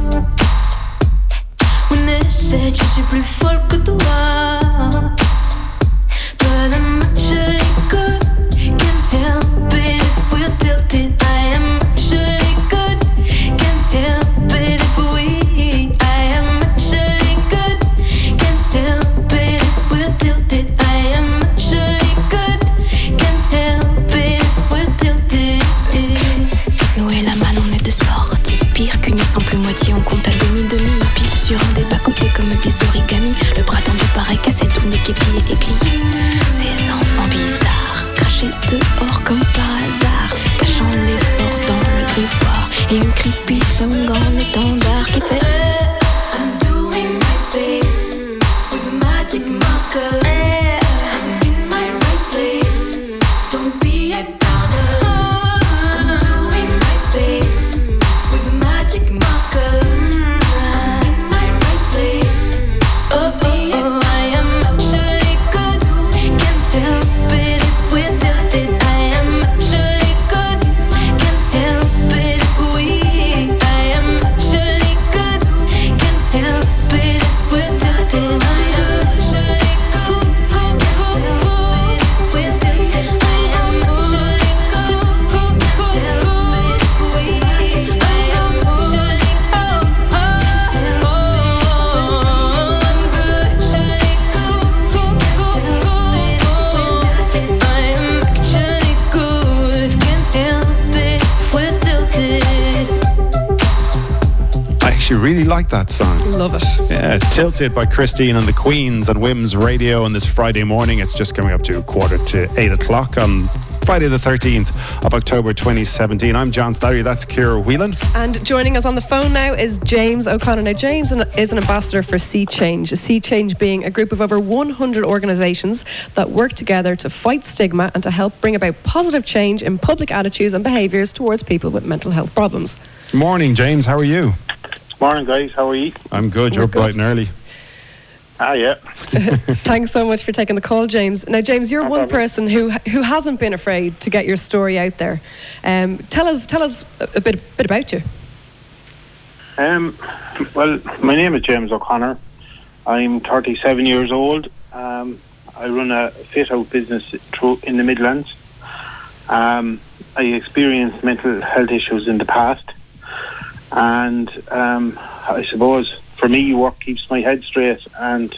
When they said je suis plus folle que toi, but I'm actually good. Can't help it if we're tilted. I am actually good. Can't help it if we. I am actually good. Can't help it if we're tilted. I am actually good. Can't help it if we're tilted. Nous et la manne, on est de sortie. Pire qu'une simple moitié, on compte à demi-demi. Pipe sur un des bas-côtés comme des origamis. Le bras tendu pareil cassé, tout n'est qu'éplié et plié. Ces enfants bizarres, crachés dehors comme par hasard, cachant l'effort dans le griffoir. Et une creepy song en étendard qui fait I'm doing my face with a magic marker. I'm in my right place. Don't be a downer. I'm doing my face with a magic marker. I'm in my right place. Oh, be a I am actually good. Can't help it if we're tilted. I am actually good. Can't help it if we. I am actually good. Can't help it if we're tilted. I am actually good. Can't help it if we're tilted. I am actually good. Can't help it if we. I am actually good. I'm good. Actually good. Can't help it if we're tilted. I am actually good. Can't help it if we're tilted. I actually really like that song. Love it. Yeah, Tilted by Christine and the Queens on Wims Radio on this Friday morning. It's just coming up to 7:45 on Friday the 13th of October 2017. I'm John Slattery, that's Ciara Whelan. And joining us on the phone now is James O'Connor. Now, James is an ambassador for Sea Change. Sea Change being a group of over 100 organisations that work together to fight stigma and to help bring about positive change in public attitudes and behaviours towards people with mental health problems. Morning, James, how are you? Morning, guys. How are you? I'm good, you're bright and early. Ah, yeah. Thanks so much for taking the call, James. Now, James, you're one person who hasn't been afraid to get your story out there. Tell us a bit about you. Well, my name is James O'Connor. I'm 37 years old. I run a fit-out business in the Midlands. I experienced mental health issues in the past, and I suppose for me, work keeps my head straight, and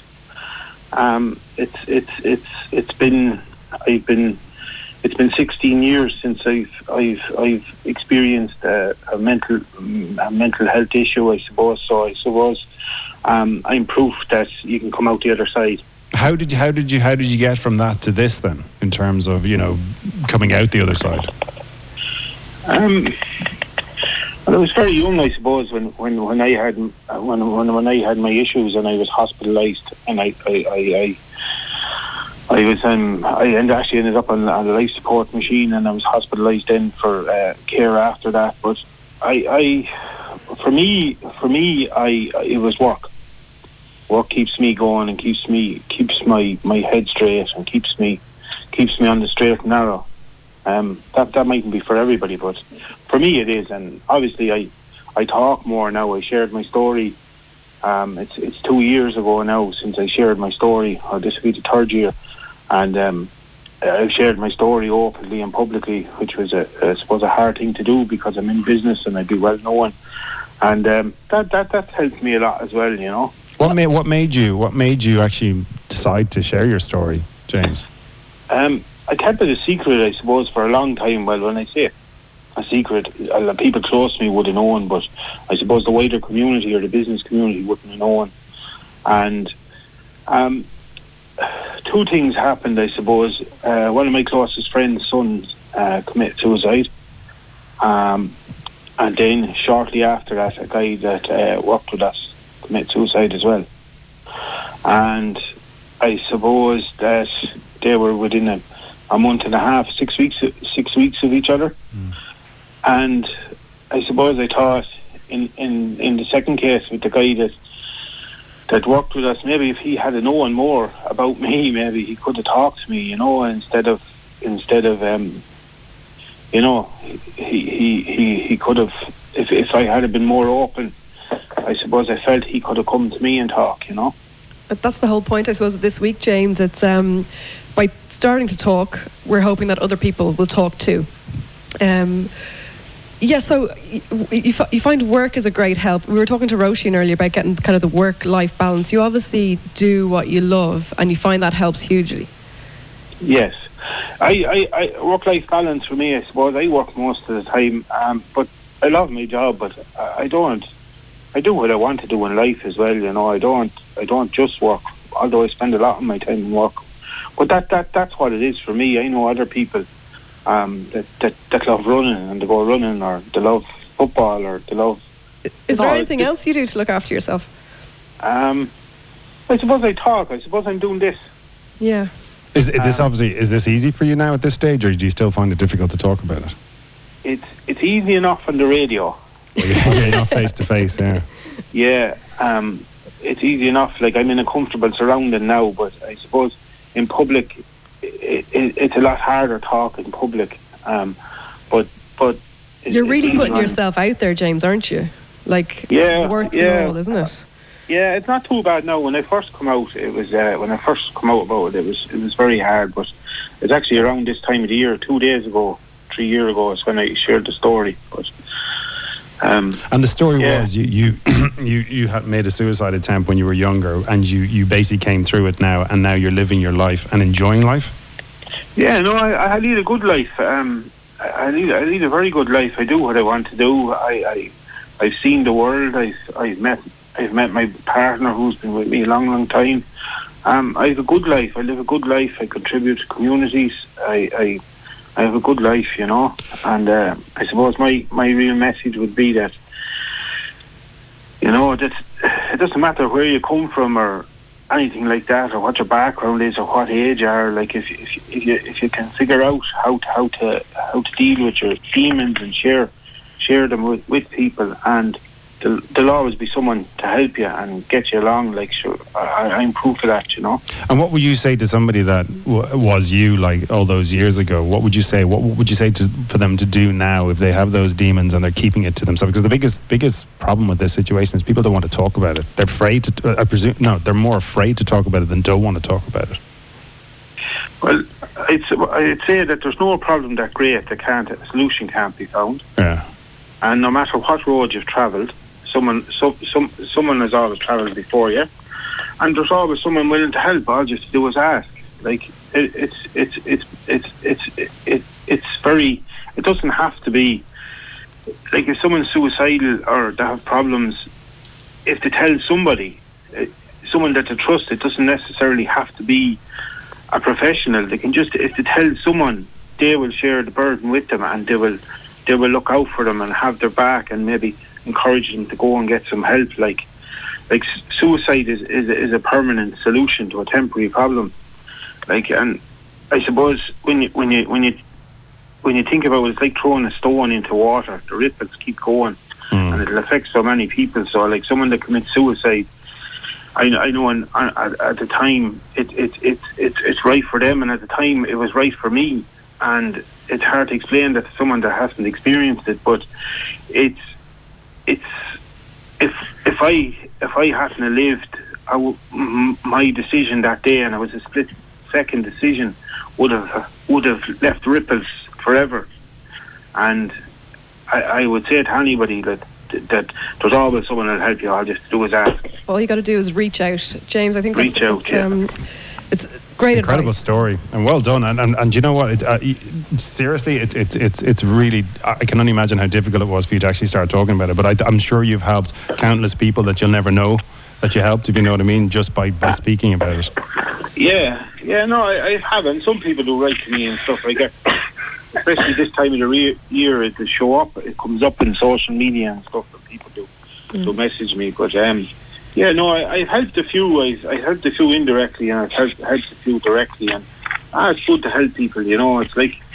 it's been 16 years since I've experienced a mental health issue, I suppose. So I suppose I'm proof that you can come out the other side. How did you get from that to this then, in terms of coming out the other side? Well, I was very young, I suppose, when I had my issues and I was hospitalised, and I ended up on a life support machine, and I was hospitalised then for care after that. But for me, it was work. Work keeps me going and keeps my head straight and keeps me on the straight and narrow. That mightn't be for everybody, but for me it is. And obviously I talk more now. I shared my story. It's 2 years ago now since I shared my story, or this will be the third year, and I've shared my story openly and publicly, which was I suppose a hard thing to do because I'm in business and I'd be well known, and that helped me a lot as well. What made you actually decide to share your story, James? I kept it a secret, I suppose, for a long time. Well, when I say a secret, people close to me would have known, but I suppose the wider community or the business community wouldn't have known. And two things happened, I suppose. One of my closest friends' sons committed suicide. And then shortly after that, a guy that worked with us committed suicide as well. And I suppose that they were within a month and a half, 6 weeks of each other. And I suppose I thought in the second case with the guy that worked with us, maybe if he had known more about me, maybe he could have talked to me, instead of instead of you know, he could have, if I had been more open, I suppose I felt he could have come to me and talk, you know. That's the whole point, I suppose, of this week, James. It's by starting to talk, we're hoping that other people will talk too. Yeah, so you find work is a great help. We were talking to Roisin earlier about getting kind of the work-life balance. You obviously do what you love, and you find that helps hugely. Yes. I work-life balance for me, I suppose. I work most of the time, but I love my job, but I do what I want to do in life as well, you know. I don't just work, although I spend a lot of my time in work. But that's what it is for me. I know other people that love running, and they go running, or they love football, or they love... Is there anything else you do to look after yourself? I suppose I talk. I suppose I'm doing this. Yeah. Is this easy for you now at this stage, or do you still find it difficult to talk about it? It's easy enough on the radio. Okay, not face to face, yeah. Yeah, it's easy enough. Like, I'm in a comfortable surrounding now, but I suppose in public, it's a lot harder talk in public. But you're really putting yourself out there, James, aren't you? Like, words and all, isn't it? Yeah, it's not too bad now. When I first come out, it was about it was very hard. But it's actually around this time of the year, 2 days ago, 3 years ago, is when I shared the story. But and the story was you had made a suicide attempt when you were younger, and you basically came through it now, and now you're living your life and enjoying life. Yeah, no, I lead a good life. I lead a very good life. I do what I want to do. I've seen the world. I've met my partner, who's been with me a long time. I have a good life. I live a good life. I contribute to communities. I have a good life, you know. And I suppose my real message would be that, you know, that it doesn't matter where you come from or anything like that, or what your background is, or what age you are. Like, if you can figure out how to deal with your demons and share them with people, and there'll always be someone to help you and get you along. Like, sure, I'm proof of that, you know. And what would you say to somebody that was you, like, all those years ago? What would you say? What would you say for them to do now if they have those demons and they're keeping it to themselves? Because the biggest problem with this situation is people don't want to talk about it. They're afraid to. I presume they're more afraid to talk about it than don't want to talk about it. Well, I'd say that there's no problem that great that a solution can't be found. Yeah. And no matter what road you've travelled, someone has always travelled before you, and there's always someone willing to help. All you have to do is ask. Like, it's very. It doesn't have to be like, if someone's suicidal or they have problems, if they tell somebody, someone that they trust, it doesn't necessarily have to be a professional. They can just, if they tell someone, they will share the burden with them, and they will look out for them and have their back, and maybe encourage them to go and get some help. Like suicide is a permanent solution to a temporary problem. Like, and I suppose when you think about it, it's like throwing a stone into water. The ripples keep going, and it'll affect so many people. So, like, someone that commits suicide, I know, and at the time it's right for them, and at the time it was right for me. And it's hard to explain that to someone that hasn't experienced it, but it's if I hadn't lived, my decision that day, and it was a split-second decision, would have left ripples forever. And I would say to anybody that there's always someone that'll help you. All you have to do is ask. All you got to do is reach out, James. I think it's great incredible advice. Story, and well done. And you know what? Seriously, it's really. I can only imagine how difficult it was for you to actually start talking about it. But I'm sure you've helped countless people that you'll never know that you helped, if you know what I mean, just by speaking about it. Yeah, no, I haven't. Some people do write to me and stuff like that. Especially this time of the year, it'll show up. It comes up in social media and stuff, and people do message me. But yeah, no, I've helped a few. I helped a few indirectly, and I've helped a few directly. And it's good to help people. You know, it's like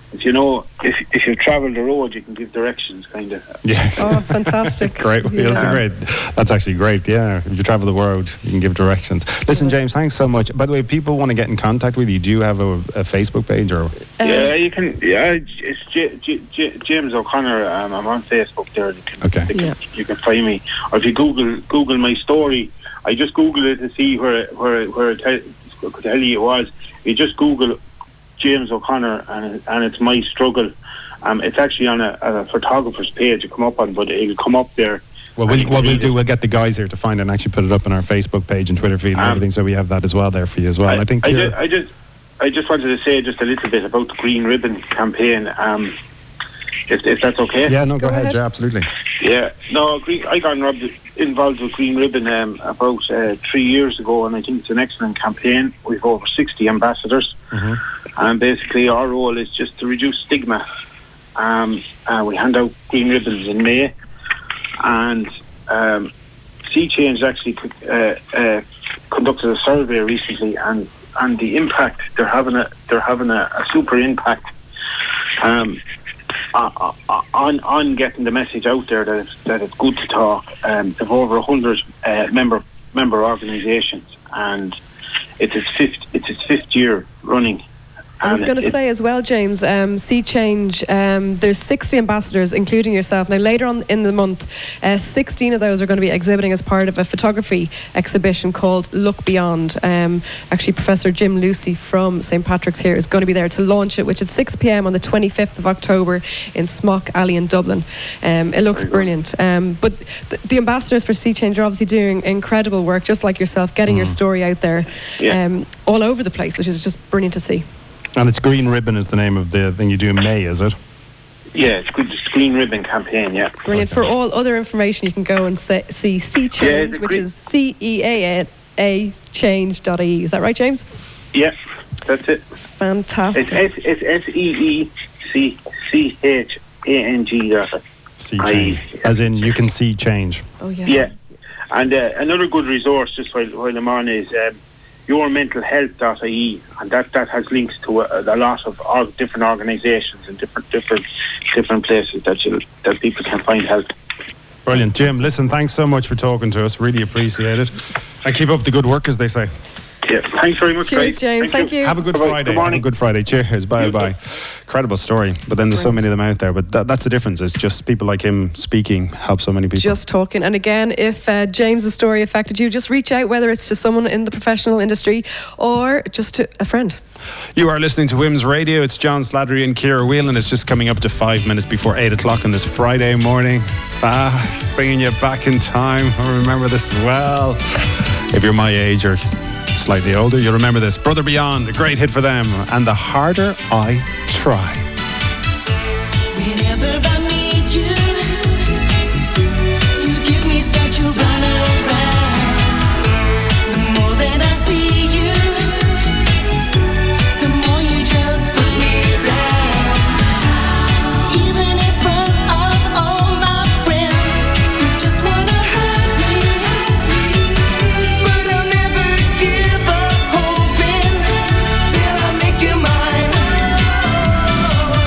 you know, if you travel the road, you can give directions, kind of. Yeah. Oh, fantastic. Great wheels are great. That's actually great, yeah. If you travel the world, you can give directions. Listen, James, thanks so much. By the way, if people want to get in contact with you, do you have a Facebook page? Or? Yeah, you can. Yeah, it's James O'Connor. I'm on Facebook there. You can find me. Or if you Google my story, I just Googled it to see where it could tell you it was. You just Google James O'Connor and it's my struggle. It's actually on a photographer's page to come up on, but it'll come up there. Well, we'll get the guys here to find it and actually put it up on our Facebook page and Twitter feed and everything, so we have that as well there for you as well. I think I just wanted to say just a little bit about the Green Ribbon campaign. If that's okay. Yeah, no, go ahead. Yeah, absolutely. Yeah, no, I got involved with Green Ribbon about 3 years ago, and I think it's an excellent campaign. We've over 60 ambassadors, and basically our role is just to reduce stigma. We hand out green ribbons in May, and Sea Change actually conducted a survey recently, and the impact they're having a super impact on getting the message out there that it's good to talk. They've over 100 member organisations, and it's its fifth year running. I was going to say as well, James, Sea Change, there's 60 ambassadors, including yourself. Now, later on in the month, 16 of those are going to be exhibiting as part of a photography exhibition called Look Beyond. Actually, Professor Jim Lucy from St. Patrick's here is going to be there to launch it, which is 6 p.m. on the 25th of October in Smock Alley in Dublin. It looks brilliant. But the ambassadors for Sea Change are obviously doing incredible work, just like yourself, getting your story out there all over the place, which is just brilliant to see. And it's Green Ribbon is the name of the thing you do in May, is it? Yeah, it's good. It's Green Ribbon campaign, yeah. Brilliant. For all other information, you can go and see Sea Change, which is CEAA change.ie. Is that right, James? Yeah, that's it. Fantastic. It's SEECHANG. See change. As in, you can see change. Oh, yeah. Yeah. And another good resource, just while I'm on, is yourmentalhealth.ie, and that has links to a lot of different organisations and different places that people can find help. Brilliant. Jim, listen, thanks so much for talking to us. Really appreciate it. And keep up the good work, as they say. Yeah, thanks very much. Cheers, James. Thank you. Have a good Friday. Have a good Friday. Cheers. Bye. Incredible story. But then there's so many of them out there. But that's the difference. It's just people like him speaking help so many people. Just talking. And again, if James's story affected you, just reach out, whether it's to someone in the professional industry or just to a friend. You are listening to Wims Radio. It's John Slattery and Ciara Whelan. It's just coming up to 5 minutes before 8 o'clock on this Friday morning. Bringing you back in time. I remember this well. If you're my age or slightly older, you'll remember this. Brother Beyond, a great hit for them. And The Harder I Try. Whenever I need you, you give me such a runaround. The more that I see you, the more you just put me down. Even in front of all my friends, you just wanna hurt me. But I'll never give up hoping till I make you mine.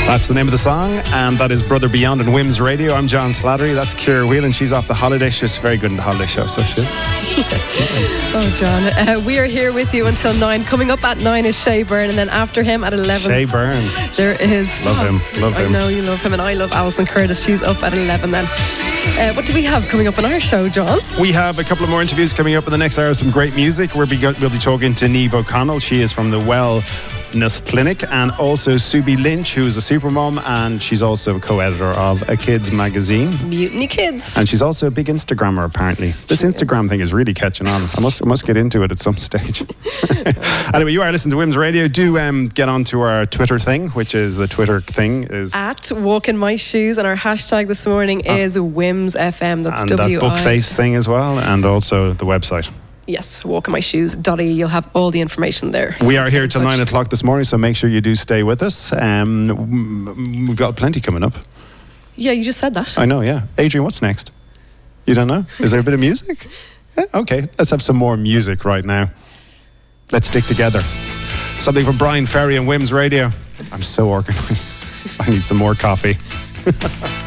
That's the name of the song, and that is Brother Beyond and Wims Radio. I'm John Slattery. That's Ciara Whelan. She's off the holiday. She's very good in the holiday show, so she is. Oh, John. We are here with you until 9. Coming up at 9 is Shay Byrne, and then after him at 11. Shay Byrne. There is... Love him. Love him. I know you love him, and I love Alison Curtis. She's up at 11 then. What do we have coming up on our show, John? We have a couple of more interviews coming up in the next hour. Some great music. We'll be talking to Niamh O'Connell. She is from the Wellness Clinic, and also Subi Lynch, who is a supermom, and she's also a co-editor of a kids magazine, Mutiny Kids. And she's also a big Instagrammer, apparently. This Instagram thing is really catching on. I must get into it at some stage. Anyway, you are listening to Wims Radio. Do get onto our Twitter thing, which is the Twitter thing is at Walk in My Shoes, and our hashtag this morning is Wims FM. That's and W-I. that Bookface thing as well, and also the website. Yes, walkinmyshoes.ie. You'll have all the information there. We are here till 9 o'clock this morning, so make sure you do stay with us. We've got plenty coming up. Yeah, you just said that. I know, yeah. Adrian, what's next? You don't know? Is there a bit of music? Yeah, okay, let's have some more music right now. Let's stick together. Something from Brian Ferry and Wims Radio. I'm so organised. I need some more coffee.